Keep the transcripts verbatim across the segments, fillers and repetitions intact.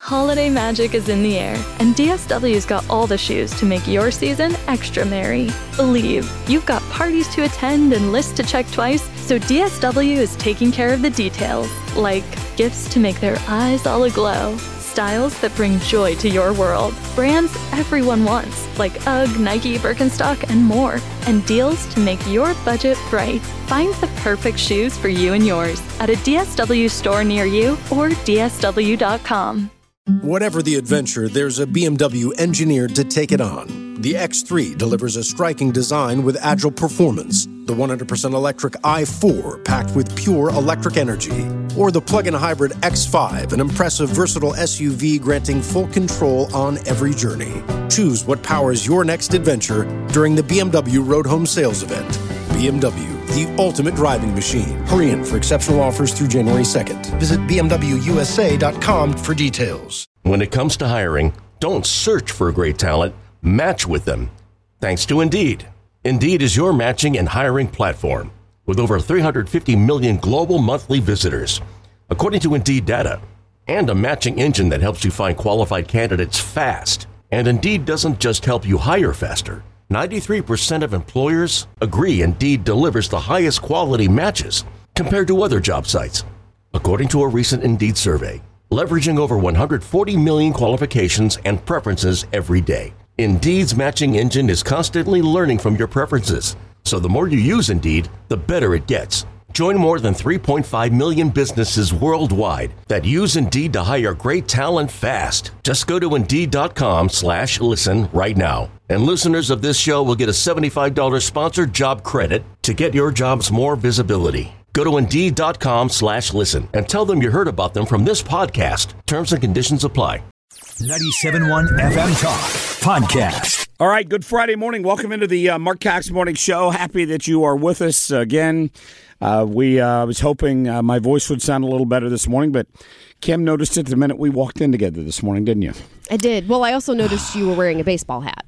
Holiday magic is in the air, and D S W's got all the shoes to make your season extra merry. Believe, you've got parties to attend and lists to check twice, so D S W is taking care of the details, like gifts to make their eyes all aglow, styles that bring joy to your world, brands everyone wants, like UGG, Nike, Birkenstock, and more, and deals to make your budget bright. Find the perfect shoes for you and yours at a D S W store near you or D S W dot com. Whatever the adventure, there's a B M W engineered to take it on. The X three delivers a striking design with agile performance. The one hundred percent electric i four, packed with pure electric energy. Or the plug-in hybrid X five, an impressive, versatile S U V granting full control on every journey. Choose what powers your next adventure during the B M W Road Home Sales Event. B M W, the ultimate driving machine. Hurry in for exceptional offers through January second. Visit B M W U S A dot com for details. When it comes to hiring, don't search for great talent, match with them. Thanks to Indeed. Indeed is your matching and hiring platform with over three hundred fifty million global monthly visitors, according to Indeed data, and a matching engine that helps you find qualified candidates fast. And Indeed doesn't just help you hire faster. ninety-three percent of employers agree Indeed delivers the highest quality matches compared to other job sites. According to a recent Indeed survey, leveraging over one hundred forty million qualifications and preferences every day, Indeed's matching engine is constantly learning from your preferences. So the more you use Indeed, the better it gets. Join more than three point five million businesses worldwide that use Indeed to hire great talent fast. Just go to Indeed.com slash listen right now. And listeners of this show will get a seventy-five dollars sponsored job credit to get your jobs more visibility. Go to Indeed.com slash listen and tell them you heard about them from this podcast. Terms and conditions apply. ninety-seven point one F M Talk Podcast. All right, good Friday morning. Welcome into the uh, Mark Cox Morning Show. Happy that you are with us again. Uh, we uh, was hoping uh, my voice would sound a little better this morning, but Kim noticed it the minute we walked in together this morning, didn't you? I did. Well, I also noticed you were wearing a baseball hat.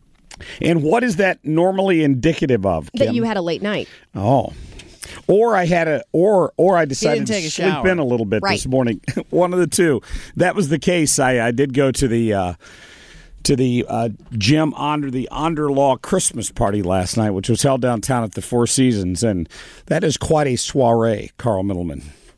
And what is that normally indicative of, Kim? That you had a late night. Oh. Or I had a, or or I decided to sleep shower. in a little bit Right. this morning. One of the two. That was the case. I, I did go to the uh, to the uh, Jim Onder the Onderlaw Christmas party last night, which was held downtown at the Four Seasons, and that is quite a soiree, Carl Middleman.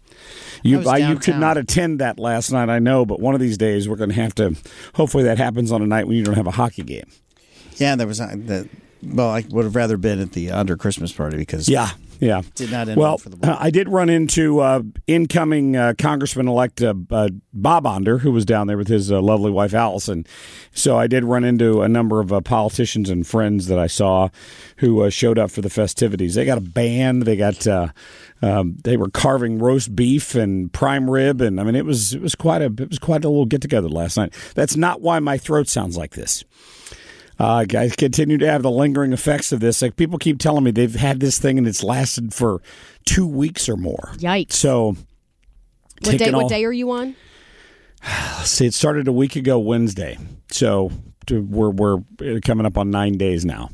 You was I, you could downtown. not attend that last night, I know, but one of these days we're going to have to. Hopefully, that happens on a night when you don't have a hockey game. Yeah, there was uh, the. Well, I would have rather been at the under Christmas party because Yeah. Yeah. did not end well, well for the Blue. I did run into uh, incoming uh, Congressman-elect uh, uh, Bob Onder, who was down there with his uh, lovely wife, Allison. So I did run into a number of uh, politicians and friends that I saw who uh, showed up for the festivities. They got a band. They got uh, um, they were carving roast beef and prime rib, and I mean it was it was quite a it was quite a little get together last night. That's not why my throat sounds like this. Uh, I continue to have the lingering effects of this. Like people keep telling me they've had this thing and it's lasted for two weeks or more. Yikes. So, What day, all, what day are you on? See, it started a week ago Wednesday. So to, we're we're coming up on nine days now.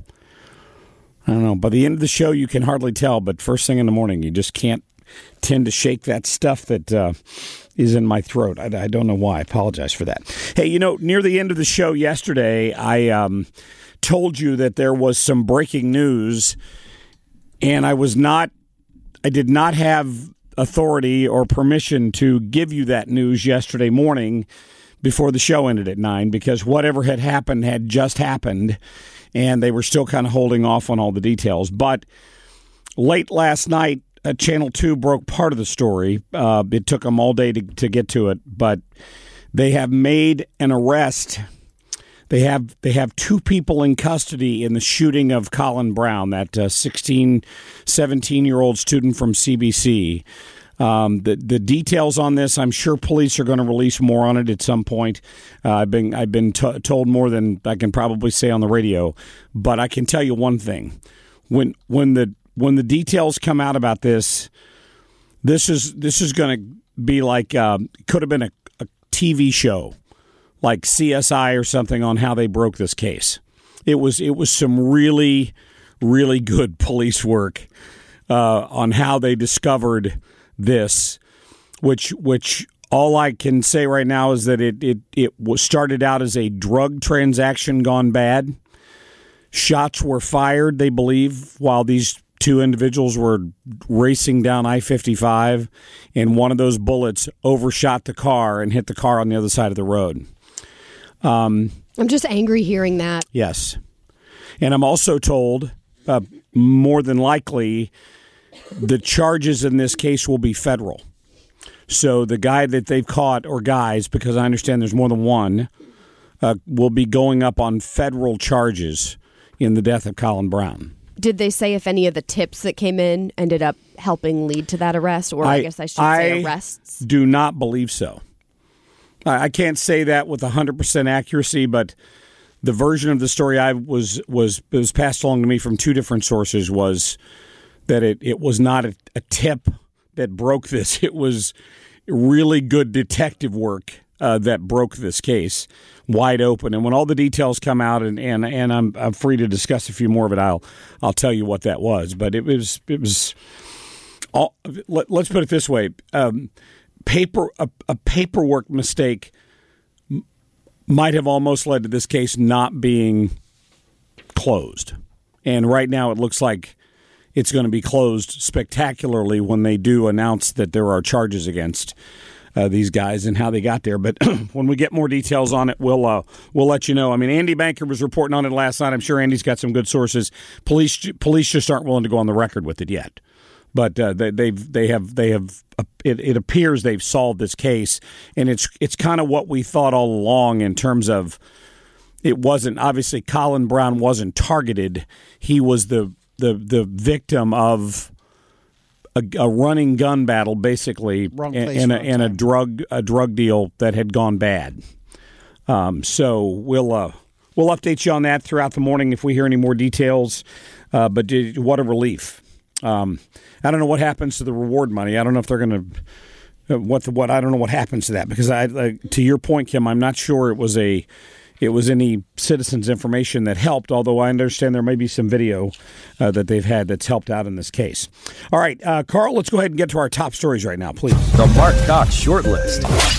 I don't know. By the end of the show, you can hardly tell, but first thing in the morning, you just can't tend to shake that stuff that uh, is in my throat. I, I don't know why. I apologize for that. Hey, you know, near the end of the show yesterday, I um, told you that there was some breaking news, and I was not, I did not have authority or permission to give you that news yesterday morning before the show ended at nine because whatever had happened had just happened, and they were still kind of holding off on all the details. But late last night, Uh, Channel two broke part of the story. Uh, it took them all day to, to get to it, but they have made an arrest. They have they have two people in custody in the shooting of Colin Brown, that uh, sixteen, seventeen-year-old student from C B C. Um, the the details on this, I'm sure police are going to release more on it at some point. Uh, I've been I've been t- told more than I can probably say on the radio, but I can tell you one thing: when when the When the details come out about this, this is this is going to be like um, could have been a, a T V show, like C S I or something, on how they broke this case. It was it was some really really good police work uh, on how they discovered this, which which All I can say right now is that it it it was started out as a drug transaction gone bad. Shots were fired, they believe, while these two individuals were racing down I fifty-five, and one of those bullets overshot the car and hit the car on the other side of the road. Um, I'm just angry hearing that. Yes. And I'm also told, uh, more than likely, the charges in this case will be federal. So the guy that they've caught, or guys, because I understand there's more than one, uh, will be going up on federal charges in the death of Colin Brown. Did they say if any of the tips that came in ended up helping lead to that arrest? Or I, I guess I should I say arrests? do not believe so. I, I can't say that with one hundred percent accuracy, but the version of the story I was was was passed along to me from two different sources was that it, it was not a, a tip that broke this. It was really good detective work uh, that broke this case wide open. And when all the details come out, and, and, and I'm I'm free to discuss a few more of it, I'll I'll tell you what that was. But it was it was all, let, let's put it this way: um, paper a, a paperwork mistake m- might have almost led to this case not being closed. And right now, it looks like it's going to be closed spectacularly when they do announce that there are charges against uh, these guys and how they got there. But when we get more details on it, we'll uh, we'll let you know. I mean, Andy Banker was reporting on it last night. I'm sure Andy's got some good sources. Police police just aren't willing to go on the record with it yet. But uh, they, they've they have they have uh, it, it appears they've solved this case, and it's it's kind of what we thought all along in terms of it wasn't obviously Colin Brown wasn't targeted. He was the the the victim of a, a running gun battle, basically, Wrong and, place, and, a, wrong and a time. drug a drug deal that had gone bad. Um, so we'll uh, we'll update you on that throughout the morning if we hear any more details. Uh, but did, what a relief! Um, I don't know what happens to the reward money. I don't know if they're going to what the, what I don't know what happens to that, because I uh, to your point, Kim, I'm not sure it was a. It was any citizens' information that helped, although I understand there may be some video uh, that they've had that's helped out in this case. All right, uh, Carl, let's go ahead and get to our top stories right now, please. The Mark Cox Shortlist.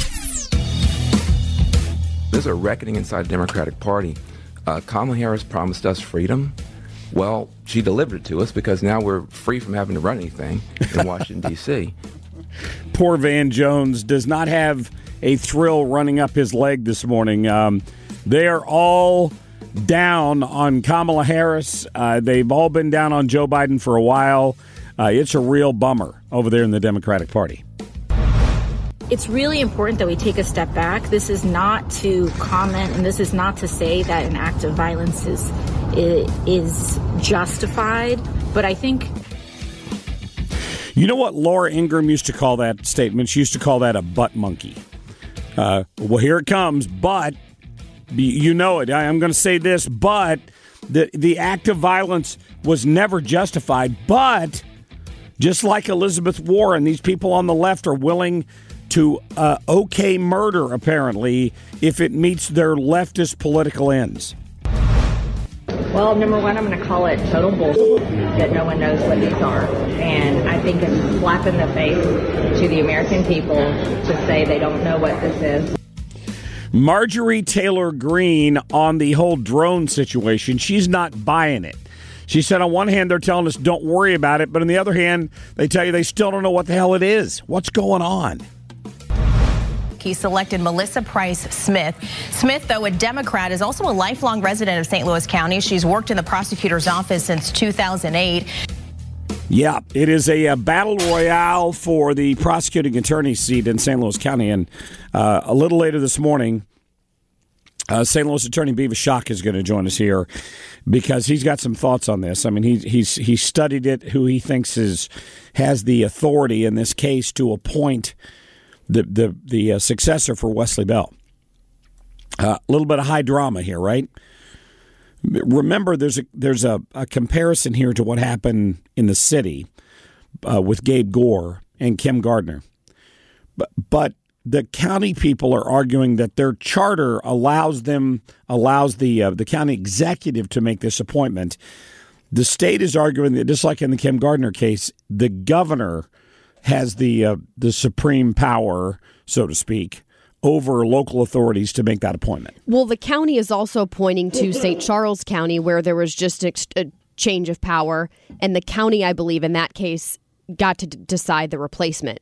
There's a reckoning inside the Democratic Party. Uh, Kamala Harris promised us freedom. Well, she delivered it to us, because now we're free from having to run anything in Washington, D C Poor Van Jones does not have a thrill running up his leg this morning. Um, they are all down on Kamala Harris. Uh, they've all been down on Joe Biden for a while. Uh, it's a real bummer over there in the Democratic Party. It's really important that we take a step back. This is not to comment, and this is not to say that an act of violence is is justified. But I think, you know what Laura Ingraham used to call that statement? She used to call that a butt monkey. Uh, well, here it comes, but you know it. I, I'm going to say this, but the the act of violence was never justified. But just like Elizabeth Warren, these people on the left are willing to uh, okay murder, apparently, if it meets their leftist political ends. Well, number one, I'm going to call it total bullshit that no one knows what these are. And I think it's a slap in the face to the American people to say they don't know what this is. Marjorie Taylor Greene on the whole drone situation, she's not buying it. She said on one hand they're telling us don't worry about it, but on the other hand they tell you they still don't know what the hell it is. What's going on? He selected Melissa Price Smith. Smith, though a Democrat, is also a lifelong resident of Saint Louis County. She's worked in the prosecutor's office since two thousand eight. Yeah, it is a, a battle royale for the prosecuting attorney seat in Saint Louis County. And uh, a little later this morning, uh, Saint Louis Attorney Beavis Schock is going to join us here because he's got some thoughts on this. I mean, he, he's he studied it, who he thinks is has the authority in this case to appoint the the, the uh, successor for Wesley Bell. Uh, a little bit of high drama here, right? Remember, there's a there's a, a comparison here to what happened in the city uh, with Gabe Gore and Kim Gardner. But, but the county people are arguing that their charter allows them allows the uh, the county executive to make this appointment. The state is arguing that, just like in the Kim Gardner case, the governor has the uh, the supreme power so to speak, over local authorities to make that appointment. Well, the county is also pointing to Saint Charles County, where there was just a, a change of power, and the county, I believe, in that case, got to d- decide the replacement.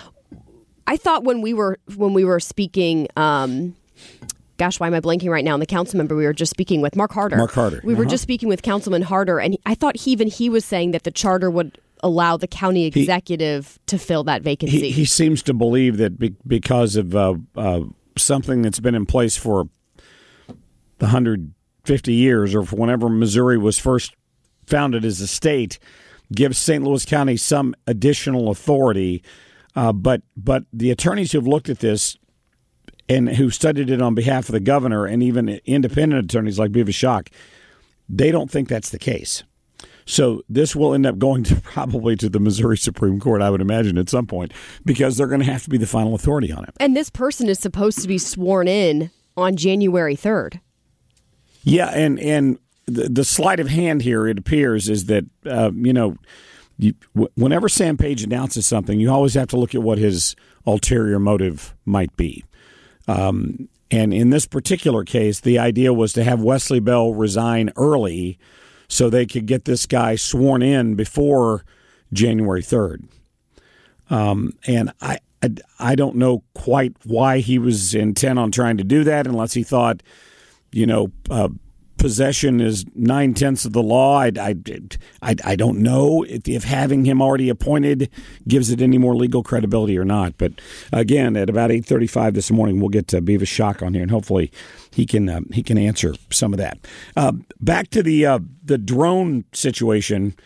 I thought when we were when we were speaking, um, gosh, why am I blanking right now? And the council member we were just speaking with, Mark Harder. Mark Harder. We uh-huh. were just speaking with Councilman Harder, and he, I thought he, even he was saying that the charter would allow the county executive he, to fill that vacancy. He, he seems to believe that be, because of uh, uh, something that's been in place for one hundred fifty years, or for whenever Missouri was first founded as a state, gives Saint Louis County some additional authority. Uh, but but the attorneys who've looked at this and who studied it on behalf of the governor, and even independent attorneys like Beavis Schock, they don't think that's the case. So this will end up going to probably to the Missouri Supreme Court, I would imagine, at some point, because they're going to have to be the final authority on it. And this person is supposed to be sworn in on January third. Yeah, and, and the, the sleight of hand here, it appears, is that, uh, you know, you, w- whenever Sam Page announces something, you always have to look at what his ulterior motive might be. Um, and in this particular case, the idea was to have Wesley Bell resign early so they could get this guy sworn in before January third. Um, and I, I, I don't know quite why he was intent on trying to do that, unless he thought, you know, uh, possession is nine-tenths of the law. I, I, I, I don't know if, if having him already appointed gives it any more legal credibility or not. But again, at about eight thirty-five this morning, we'll get to Beavis Schock on here, and hopefully he can uh, he can answer some of that. Uh, back to the uh, the drone situation.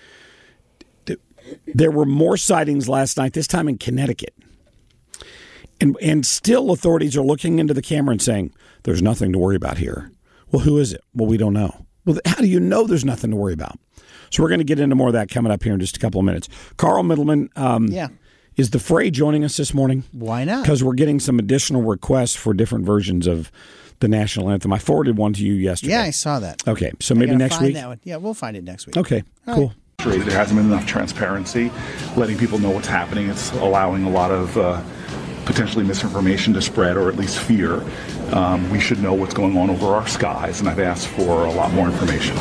There were more sightings last night, this time in Connecticut. And, and still authorities are looking into the camera and saying, there's nothing to worry about here. Well, who is it? Well, we don't know. Well, how do you know there's nothing to worry about? So we're going to get into more of that coming up here in just a couple of minutes. Carl Middleman, um, yeah. is the Fray joining us this morning? Why not? Because we're getting some additional requests for different versions of the national anthem. I forwarded one to you yesterday. Yeah, I saw that. Okay, so maybe next find week? That one. Yeah, we'll find it next week. Okay, All cool. Right. There hasn't been enough transparency, letting people know what's happening. It's allowing a lot of uh, potentially misinformation to spread, or at least fear. Um, we should know what's going on over our skies, and I've asked for a lot more information.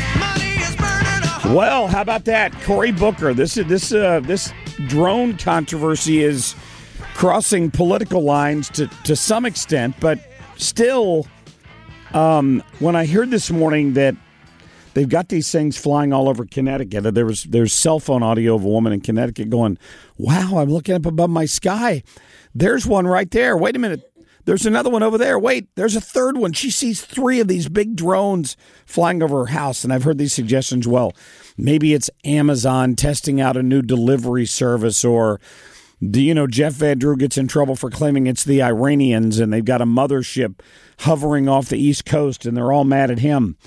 Well, how about that, Cory Booker? This this uh, this drone controversy is crossing political lines to to some extent, but still, um, when I heard this morning that they've got these things flying all over Connecticut, there was there's cell phone audio of a woman in Connecticut going, "Wow, I'm looking up above my sky. There's one right there. Wait a minute." There's another one over there. Wait, there's a third one. She sees three of these big drones flying over her house. And I've heard these suggestions. Well, maybe it's Amazon testing out a new delivery service, or, do you know, Jeff Van Drew gets in trouble for claiming it's the Iranians and they've got a mothership hovering off the East Coast and they're all mad at him.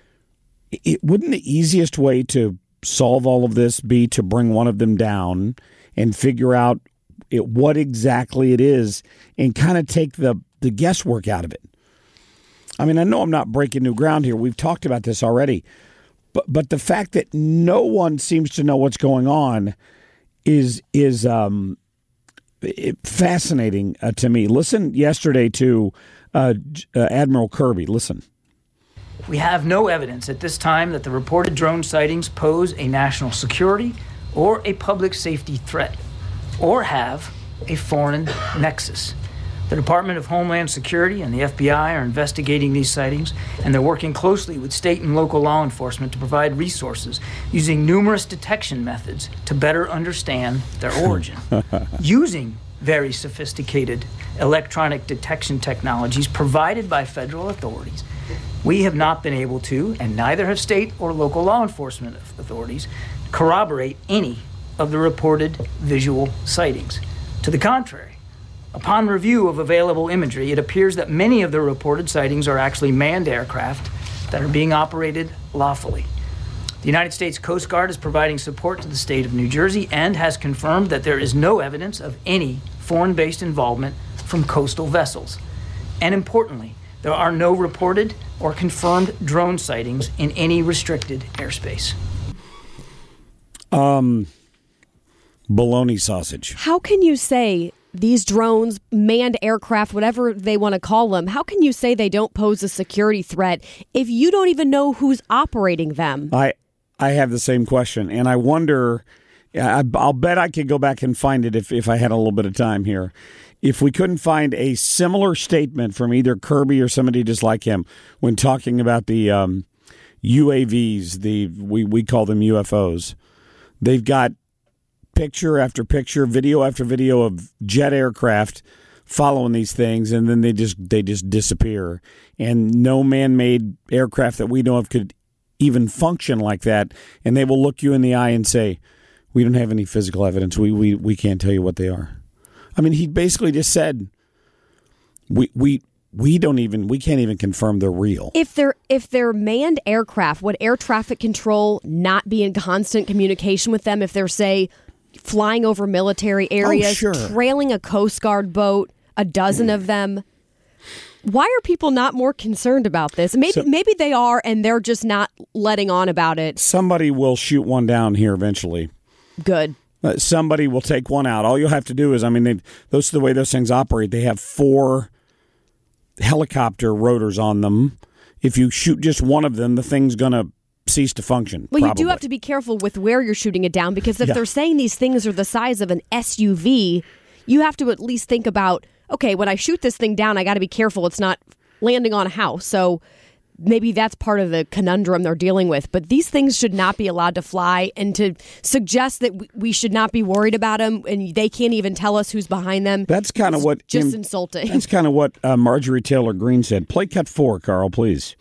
It, wouldn't the easiest way to solve all of this be to bring one of them down and figure out It, what exactly it is, and kind of take the, the guesswork out of it? I mean, I know I'm not breaking new ground here. We've talked about this already. But but the fact that no one seems to know what's going on is is um, it, fascinating uh, to me. Listen yesterday to uh, uh, Admiral Kirby. Listen. We have no evidence at this time that the reported drone sightings pose a national security or a public safety threat, or have a foreign nexus. The Department of Homeland Security and the F B I are investigating these sightings, and they're working closely with state and local law enforcement to provide resources using numerous detection methods to better understand their origin. Using very sophisticated electronic detection technologies provided by federal authorities, we have not been able to, and neither have state or local law enforcement authorities, corroborate any of the reported visual sightings. To the contrary, upon review of available imagery, it appears that many of the reported sightings are actually manned aircraft that are being operated lawfully. The United States Coast Guard is providing support to the state of New Jersey and has confirmed that there is no evidence of any foreign-based involvement from coastal vessels. And importantly, there are no reported or confirmed drone sightings in any restricted airspace. Um... Bologna sausage. How can you say these drones, manned aircraft, whatever they want to call them, how can you say they don't pose a security threat if you don't even know who's operating them? I I have the same question, and I wonder, I, I'll bet I could go back and find it if, if I had a little bit of time here. If we couldn't find a similar statement from either Kirby or somebody just like him when talking about the um, U A Vs, the we, we call them U F Os. They've got picture after picture, video after video of jet aircraft following these things, and then they just they just disappear. And no man-made aircraft that we know of could even function like that. And they will look you in the eye and say, "We don't have any physical evidence. We we we can't tell you what they are." I mean, he basically just said, "We we we don't even we can't even confirm they're real." If they're if they're manned aircraft, would air traffic control not be in constant communication with them if they're, say, flying over military areas, oh, sure. trailing a Coast Guard boat, a dozen of them? Why are people not more concerned about this? Maybe so, maybe they are, and they're just not letting on about it. Somebody will shoot one down here eventually. Good. Uh, somebody will take one out. All you'll have to do is, I mean, they, those are the way those things operate. They have four helicopter rotors on them. If you shoot just one of them, the thing's going to cease to function. Well, probably. You do have to be careful with where you're shooting it down, because if yeah. they're saying these things are the size of an S U V, you have to at least think about, okay, when I shoot this thing down, I got to be careful it's not landing on a house. So maybe that's part of the conundrum they're dealing with. But these things should not be allowed to fly, and to suggest that we should not be worried about them and they can't even tell us who's behind them. That's kind of what just in, insulting. That's kind of what uh, Marjorie Taylor Greene said. Play cut four, Carl, please.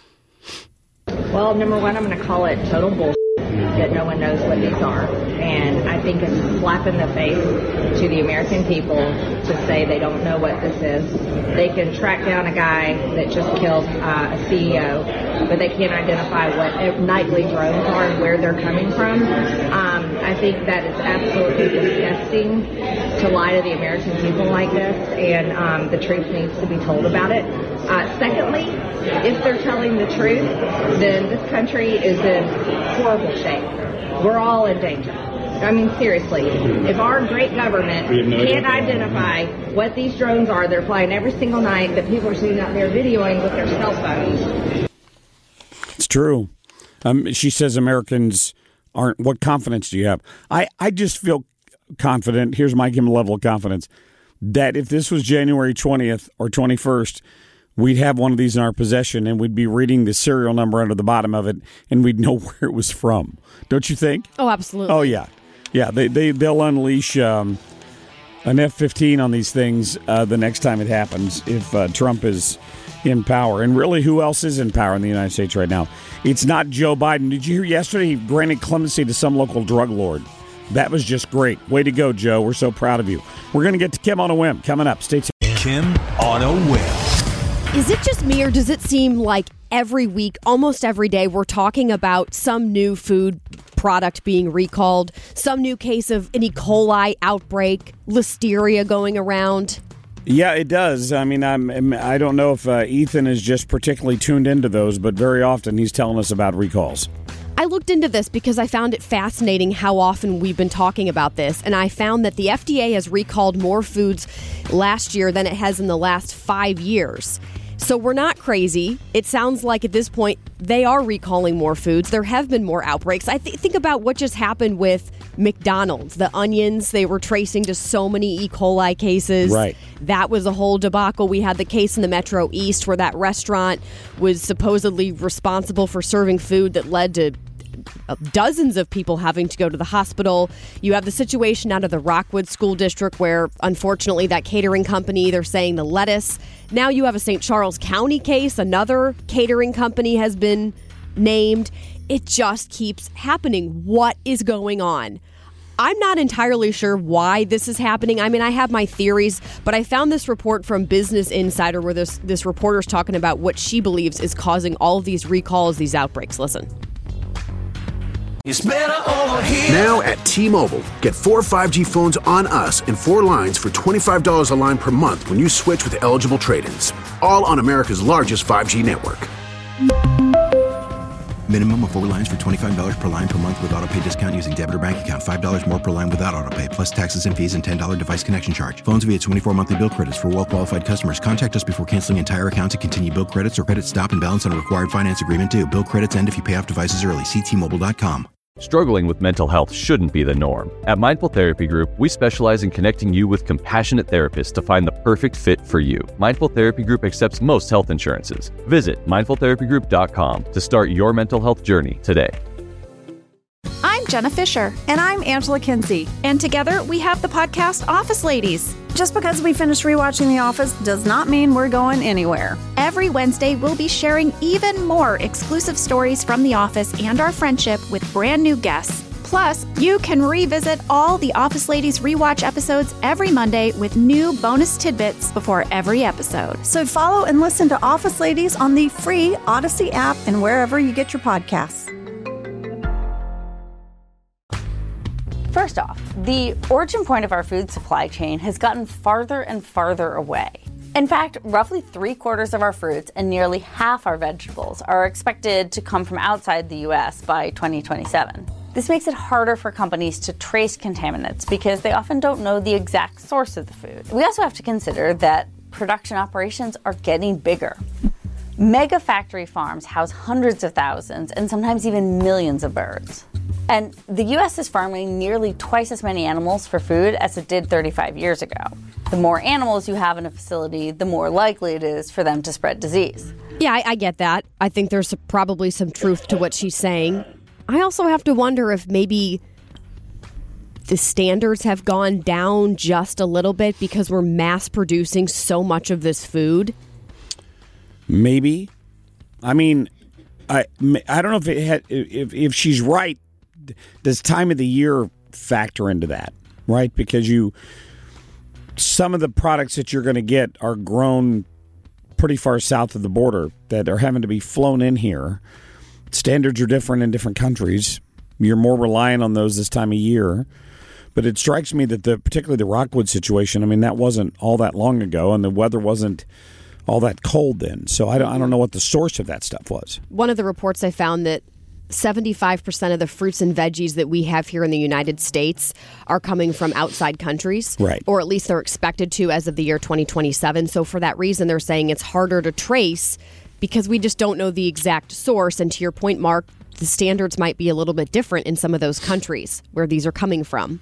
Well, number one, I'm going to call it total bullshit that no one knows what these are. And I think it's a slap in the face to the American people to say they don't know what this is. They can track down a guy that just killed uh, a C E O, but they can't identify what nightly drones are and where they're coming from. Um, I think that it's absolutely disgusting to lie to the American people like this, and um, the truth needs to be told about it. Uh, secondly, if they're telling the truth, then this country is in horrible shape. We're all in danger. I mean, seriously, if our great government can't identify what these drones are, they're flying every single night, that people are sitting out there videoing with their cell phones. It's true. Um, she says Americans aren't. What confidence do you have? I, I just feel confident. Here's my level of confidence that if this was January twentieth or twenty-first, we'd have one of these in our possession, and we'd be reading the serial number under the bottom of it, and we'd know where it was from. Don't you think? Oh, absolutely. Oh, yeah. Yeah, they, they, they'll unleash um, an F fifteen on these things uh, the next time it happens if uh, Trump is in power. And really, who else is in power in the United States right now? It's not Joe Biden. Did you hear yesterday he granted clemency to some local drug lord? That was just great. Way to go, Joe. We're so proud of you. We're going to get to Kim on a Whim coming up. Stay tuned. Kim on a Whim. Is it just me, or does it seem like every week, almost every day, we're talking about some new food product being recalled, some new case of an E. coli outbreak, listeria going around? Yeah, it does. I mean, I'm, I don't know if uh, Ethan is just particularly tuned into those, but very often he's telling us about recalls. I looked into this because I found it fascinating how often we've been talking about this, and I found that the F D A has recalled more foods last year than it has in the last five years. So we're not crazy. It sounds like at this point they are recalling more foods. There have been more outbreaks. I th- think about what just happened with McDonald's. The onions, they were tracing to so many E. coli cases. Right. That was a whole debacle. We had the case in the Metro East where that restaurant was supposedly responsible for serving food that led to dozens of people having to go to the hospital. You have the situation out of the Rockwood School District where, unfortunately, that catering company, they're saying the lettuce. Now you have a Saint Charles County case. Another catering company has been named. It just keeps happening. What is going on? I'm not entirely sure why this is happening. I mean, I have my theories, but I found this report from Business Insider where this, this reporter's talking about what she believes is causing all of these recalls, these outbreaks. Listen. It's better over here. Now at T-Mobile, get four five G phones on us and four lines for twenty-five dollars a line per month when you switch with eligible trade-ins. All on America's largest five G network. Minimum of four lines for twenty-five dollars per line per month with auto pay discount using debit or bank account. five dollars more per line without auto pay, plus taxes and fees and ten dollars device connection charge. Phones via twenty-four monthly bill credits for well-qualified customers. Contact us before canceling entire account to continue bill credits or credit stop and balance on a required finance agreement due. Bill credits end if you pay off devices early. See T Mobile dot com. Struggling with mental health shouldn't be the norm. At Mindful Therapy Group, we specialize in connecting you with compassionate therapists to find the perfect fit for you. Mindful Therapy Group accepts most health insurances. Visit mindful therapy group dot com to start your mental health journey today. I'm Jenna Fisher. And I'm Angela Kinsey. And together we have the podcast Office Ladies. Just because we finished rewatching The Office does not mean we're going anywhere. Every Wednesday, we'll be sharing even more exclusive stories from The Office and our friendship with brand new guests. Plus, you can revisit all the Office Ladies rewatch episodes every Monday with new bonus tidbits before every episode. So follow and listen to Office Ladies on the free Odyssey app and wherever you get your podcasts. First off, the origin point of our food supply chain has gotten farther and farther away. In fact, roughly three quarters of our fruits and nearly half our vegetables are expected to come from outside the U S by twenty twenty-seven. This makes it harder for companies to trace contaminants because they often don't know the exact source of the food. We also have to consider that production operations are getting bigger. Mega factory farms house hundreds of thousands and sometimes even millions of birds. And the U S is farming nearly twice as many animals for food as it did thirty-five years ago. The more animals you have in a facility, the more likely it is for them to spread disease. Yeah, I, I get that. I think there's probably some truth to what she's saying. I also have to wonder if maybe the standards have gone down just a little bit because we're mass producing so much of this food. Maybe. I mean, I I don't know if it had, if if she's right. Does time of the year factor into that, right? Because you, some of the products that you're going to get are grown pretty far south of the border that are having to be flown in here. Standards are different in different countries. You're more reliant on those this time of year. But it strikes me that the particularly the Rockwood situation, I mean, that wasn't all that long ago, and the weather wasn't all that cold then. So I don't, I don't know what the source of that stuff was. One of the reports I found that seventy-five percent of the fruits and veggies that we have here in the United States are coming from outside countries. Right. Or at least they're expected to as of the year twenty twenty-seven. So for that reason, they're saying it's harder to trace because we just don't know the exact source. And to your point, Mark, the standards might be a little bit different in some of those countries where these are coming from.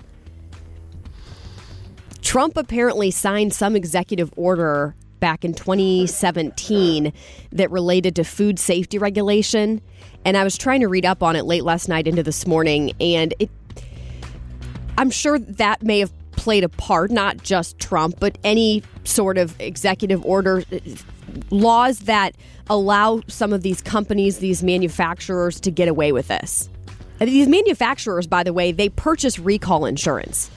Trump apparently signed some executive order back in twenty seventeen that related to food safety regulation. And I was trying to read up on it late last night into this morning, and it, I'm sure that may have played a part, not just Trump, but any sort of executive order, laws that allow some of these companies, these manufacturers to get away with this. And these manufacturers, by the way, they purchase recall insurance.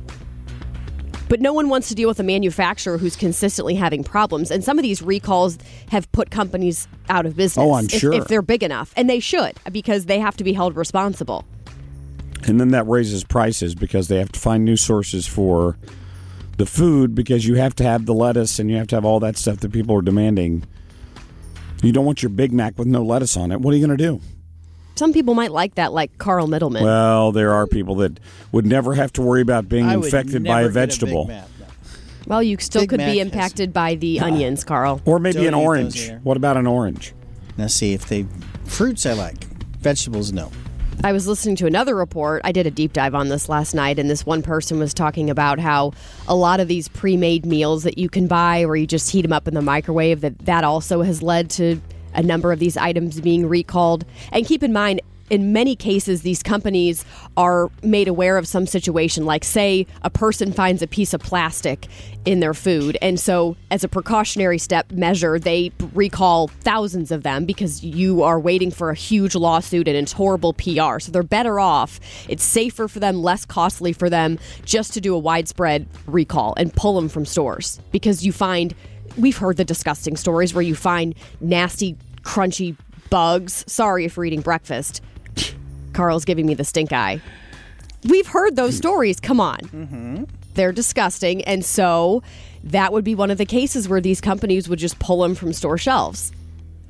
But no one wants to deal with a manufacturer who's consistently having problems. And some of these recalls have put companies out of business. Oh, I'm if, sure. If they're big enough. And they should, because they have to be held responsible. And then that raises prices because they have to find new sources for the food because you have to have the lettuce and you have to have all that stuff that people are demanding. You don't want your Big Mac with no lettuce on it. What are you going to do? Some people might like that, like Carl Middleman. Well, there are people that would never have to worry about being I would infected by a never get vegetable. a Big Mac, no. Well, you still Big could Mac be has- impacted by the onions, Carl. Or maybe Don't an eat those orange. either. What about an orange? Now, see, if they... Fruits I like. Vegetables, no. I was listening to another report. I did a deep dive on this last night, and this one person was talking about how a lot of these pre-made meals that you can buy where you just heat them up in the microwave, that that also has led to a number of these items being recalled. And keep in mind, in many cases, these companies are made aware of some situation, like, say, a person finds a piece of plastic in their food. And so as a precautionary step measure, they recall thousands of them because you are waiting for a huge lawsuit and it's horrible P R. So they're better off. It's safer for them, less costly for them just to do a widespread recall and pull them from stores. Because you find, we've heard the disgusting stories where you find nasty, crunchy bugs. Sorry if you're eating breakfast. Carl's giving me the stink eye. We've heard those stories. Come on. Mm-hmm. They're disgusting. And so that would be one of the cases where these companies would just pull them from store shelves.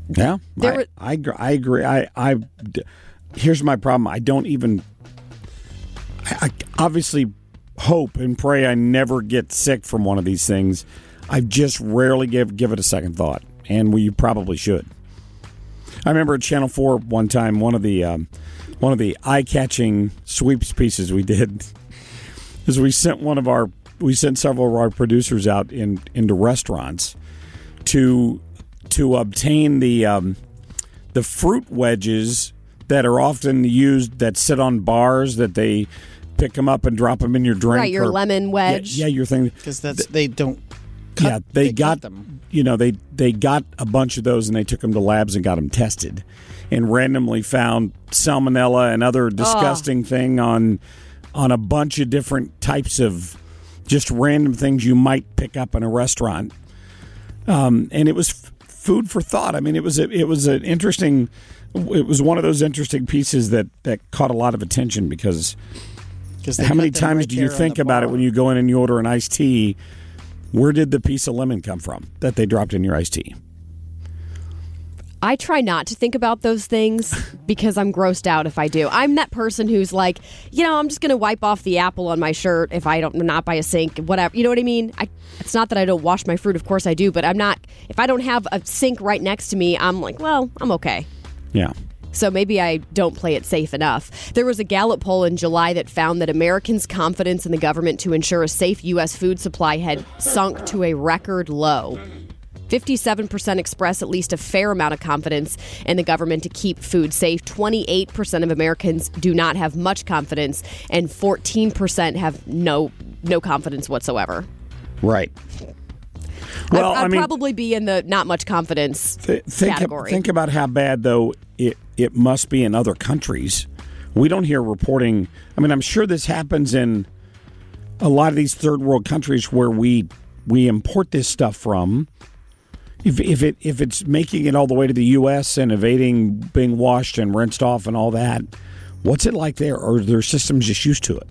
Yeah, There I, were- I, agree- I agree. I, I, here's my problem. I don't even. I, I obviously hope and pray I never get sick from one of these things. I just rarely give give it a second thought, and we probably should. I remember at Channel Four one time, one of the um, one of the eye catching sweeps pieces we did is we sent one of our we sent several of our producers out in into restaurants to to obtain the um, the fruit wedges that are often used that sit on bars that they pick them up and drop them in your drink. Right, your or- lemon wedge. Yeah, yeah your thing. Because that's they don't. Cut, yeah, they, they cut got them. You know, they they got a bunch of those and they took them to labs and got them tested, and randomly found salmonella and other disgusting thing on on a bunch of different types of just random things you might pick up in a restaurant. Um, and it was f- food for thought. I mean, it was a, it was an interesting. It was one of those interesting pieces that that caught a lot of attention because. they How many cut them times right do you there on think the about it bar. when you go in and you order an iced tea? Where did the piece of lemon come from that they dropped in your iced tea? I try not to think about those things because I'm grossed out if I do. I'm that person who's like, you know, I'm just going to wipe off the apple on my shirt if I don't not by a sink, whatever. You know what I mean? I, it's not that I don't wash my fruit. Of course I do, but I'm not. If I don't have a sink right next to me, I'm like, well, I'm okay. Yeah. So maybe I don't play it safe enough. There was a Gallup poll in July that found that Americans' confidence in the government to ensure a safe U S food supply had sunk to a record low. fifty-seven percent express at least a fair amount of confidence in the government to keep food safe. twenty-eight percent of Americans do not have much confidence, and fourteen percent have no no confidence whatsoever. Right. Well, I'd, I'd I mean, probably be in the not much confidence th- think, category. think about how bad, though, it, it must be in other countries. We don't hear reporting. I mean, I'm sure this happens in a lot of these third world countries where we we import this stuff from. If, if it if it's making it all the way to the U S and evading being washed and rinsed off and all that, what's it like there? Or are their systems just used to it?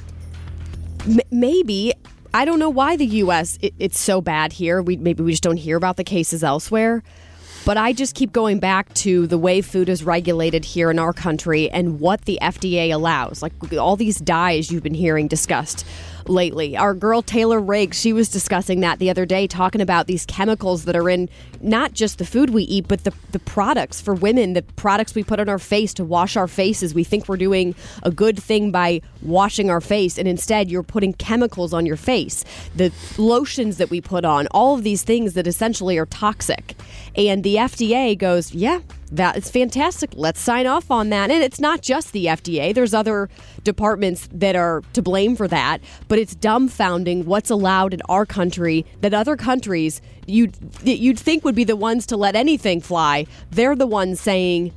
M- maybe. I don't know why the U S it, it's so bad here. We maybe we just don't hear about the cases elsewhere. But I just keep going back to the way food is regulated here in our country and what the F D A allows. Like all these dyes you've been hearing discussed lately. Our girl Taylor Riggs, she was discussing that the other day, talking about these chemicals that are in not just the food we eat, but the, the products for women, the products we put on our face to wash our faces. We think we're doing a good thing by washing our face, and instead you're putting chemicals on your face. The lotions that we put on, all of these things that essentially are toxic. And the F D A goes, yeah, that is fantastic. Let's sign off on that. And it's not just the F D A. There's other departments that are to blame for that. But it's dumbfounding what's allowed in our country that other countries you'd, you'd think would be the ones to let anything fly. They're the ones saying,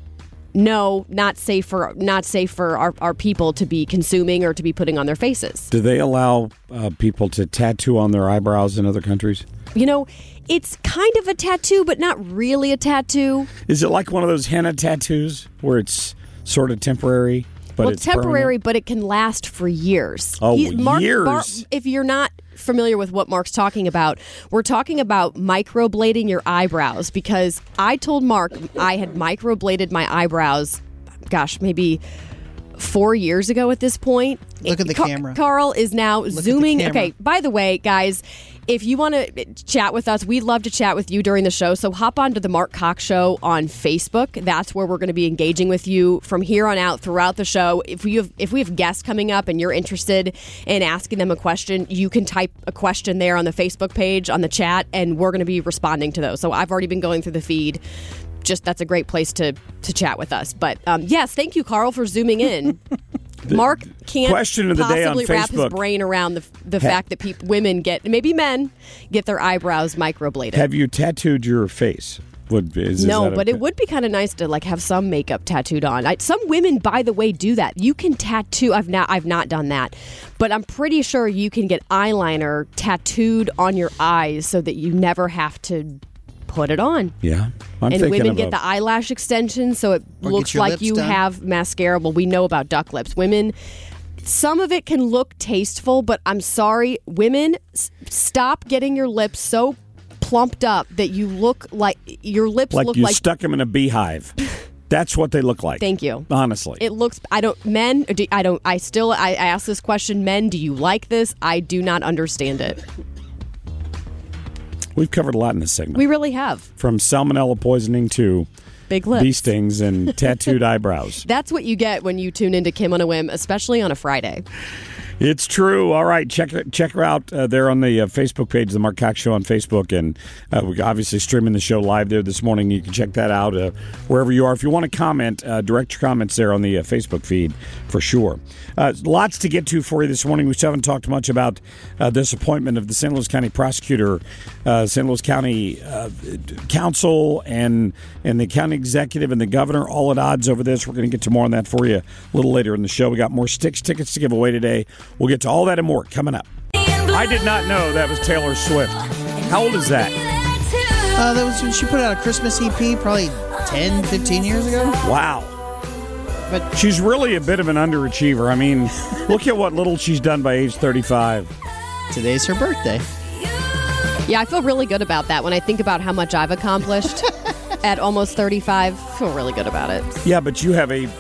no, not safe for not safe for our, our people to be consuming or to be putting on their faces. Do they allow uh, people to tattoo on their eyebrows in other countries? You know, it's kind of a tattoo, but not really a tattoo. Is it like one of those henna tattoos where it's sort of temporary? But well, it's temporary, permanent? but it can last for years. Oh, Mark, years. Mark, if you're not familiar with what Mark's talking about, we're talking about microblading your eyebrows, because I told Mark I had microbladed my eyebrows, gosh, maybe four years ago at this point. Look at the Car- camera. Carl is now Look at the zooming. camera. Okay, by the way, guys, if you want to chat with us, we'd love to chat with you during the show. So hop on to the Mark Cox Show on Facebook. That's where we're going to be engaging with you from here on out throughout the show. If we have if we have guests coming up and you're interested in asking them a question, you can type a question there on the Facebook page on the chat, and we're going to be responding to those. So I've already been going through the feed. Just that's a great place to to chat with us. But um, yes, thank you, Carl, for zooming in. Mark can't question of the day on possibly wrap his Facebook. brain around the the Ha- fact that people, women get, maybe men, get their eyebrows microbladed. Have you tattooed your face? Would is, is no, that but okay? it would be kind of nice to like have some makeup tattooed on. I, some women, by the way, do that. You can tattoo. I've not. I've not done that, but I'm pretty sure you can get eyeliner tattooed on your eyes so that you never have to put it on. Yeah, I'm and thinking women of get a- the eyelash extension so it Or get looks your like lips you done. have mascara. Well, we know about duck lips. Women, some of it can look tasteful, but I'm sorry, women, s- stop getting your lips so plumped up that you look like your lips Like look you like stuck them in a beehive. That's what they look like. Thank you. Honestly. It looks. I don't. Men. Do, I don't. I still. I, I ask this question. Men, do you like this? I do not understand it. We've covered a lot in this segment. We really have. From salmonella poisoning to big lips, bee stings, and tattooed eyebrows. That's what you get when you tune into Kim on a Whim, especially on a Friday. It's true. All right, check check her out uh, there on the uh, Facebook page, The Mark Cox Show on Facebook, and uh, we're obviously streaming the show live there this morning. You can check that out uh, wherever you are. If you want to comment, uh, direct your comments there on the uh, Facebook feed for sure. Uh, lots to get to for you this morning. We still haven't talked much about uh, this appointment of the Saint Louis County prosecutor, uh, Saint Louis County uh, Council, and and the county executive and the governor, all at odds over this. We're going to get to more on that for you a little later in the show. We got more Styx tickets to give away today. We'll get to all that and more coming up. I did not know that was Taylor Swift. How old is that? Uh, that was when she put out a Christmas E P probably ten, fifteen years ago. Wow. But she's really a bit of an underachiever. I mean, look at what little she's done by age thirty-five. Today's her birthday. Yeah, I feel really good about that. When I think about how much I've accomplished at almost thirty-five, I feel really good about it. Yeah, but you have a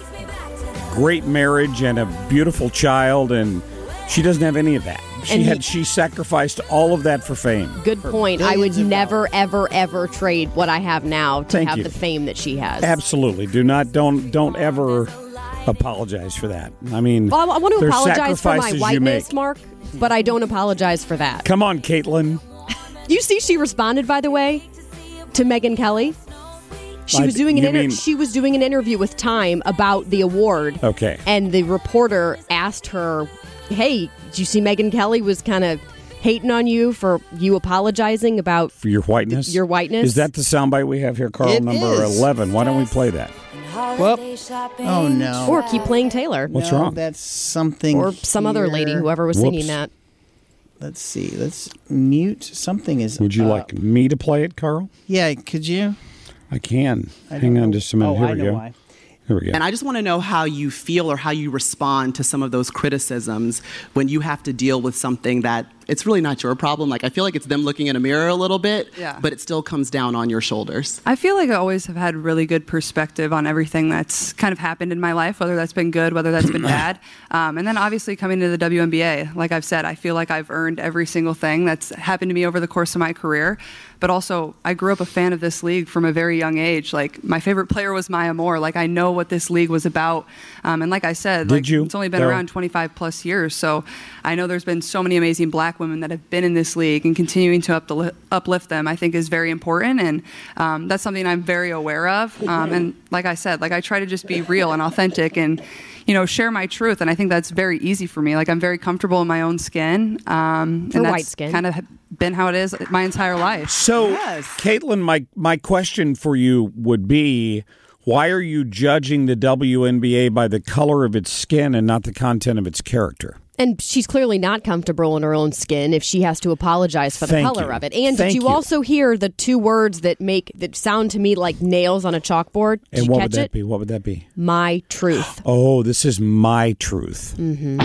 great marriage and a beautiful child, and she doesn't have any of that. She And had he- she sacrificed all of that for fame. Good point. I would never, ever, ever trade what I have now to Thank have you. the fame that she has. Absolutely. Do not don't don't ever apologize for that. I mean, Well, I want to there's apologize for my sacrifices you whiteness, make. Mark, but I don't apologize for that. Come on, Caitlin. You see, she responded, by the way, to Megyn Kelly. She I- was doing an you inter- mean- she was doing an interview with Time about the award. Okay. And the reporter asked her, "Hey, did you see Megyn Kelly was kind of hating on you for you apologizing about For your whiteness? your whiteness?" Is that the soundbite we have here, Carl? It Number is. eleven. Why don't we play that? Well, oh no. Or keep playing Taylor. What's No, wrong? That's something. Or some other lady, here. whoever was singing that. Let's see. Let's mute. Something is. Would you up. like me to play it, Carl? Yeah, could you? I can. I Hang don't on know. just a minute. Oh, Here I we know go. why. Here we go. And I just want to know how you feel or how you respond to some of those criticisms when you have to deal with something that it's really not your problem. Like, I feel like it's them looking in a mirror a little bit, Yeah. but it still comes down on your shoulders. I feel like I always have had really good perspective on everything that's kind of happened in my life, whether that's been good, whether that's been bad. Um, and then obviously coming to the W N B A, like I've said, I feel like I've earned every single thing that's happened to me over the course of my career. But also, I grew up a fan of this league from a very young age. Like, my favorite player was Maya Moore. Like, I know what this league was about. Um, and like I said, Did like, you, it's only been though? around twenty-five plus years. So I know there's been so many amazing black women that have been in this league, and continuing to upli- uplift them, I think, is very important. And um, that's something I'm very aware of. Um, and like I said, like I try to just be real and authentic and, you know, share my truth. And I think that's very easy for me. Like, I'm very comfortable in my own skin. Um, You're and that's white skin. kind of been how it is my entire life. So, Caitlin, my my question for you would be, why are you judging the W N B A by the color of its skin and not the content of its character? And she's clearly not comfortable in her own skin if she has to apologize for the Thank color you. of it. And Thank did you, you. also hear the two words that make that sound to me like nails on a chalkboard? Did And you what catch would that it? be? What would that be? My truth. Oh, this is my truth. Mm-hmm.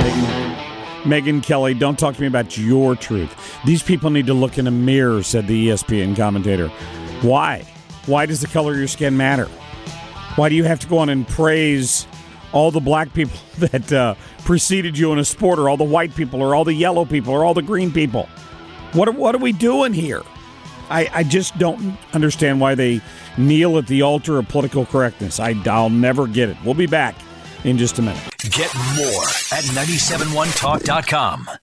Megyn Kelly, don't talk to me about your truth. These people need to look in a mirror, said the E S P N commentator. Why? Why does the color of your skin matter? Why do you have to go on and praise all the black people that uh, preceded you in a sport, or all the white people, or all the yellow people, or all the green people? What are, what are we doing here? I, I just don't understand why they kneel at the altar of political correctness. I, I'll never get it. We'll be back in just a minute. Get more at nine seven one talk dot com.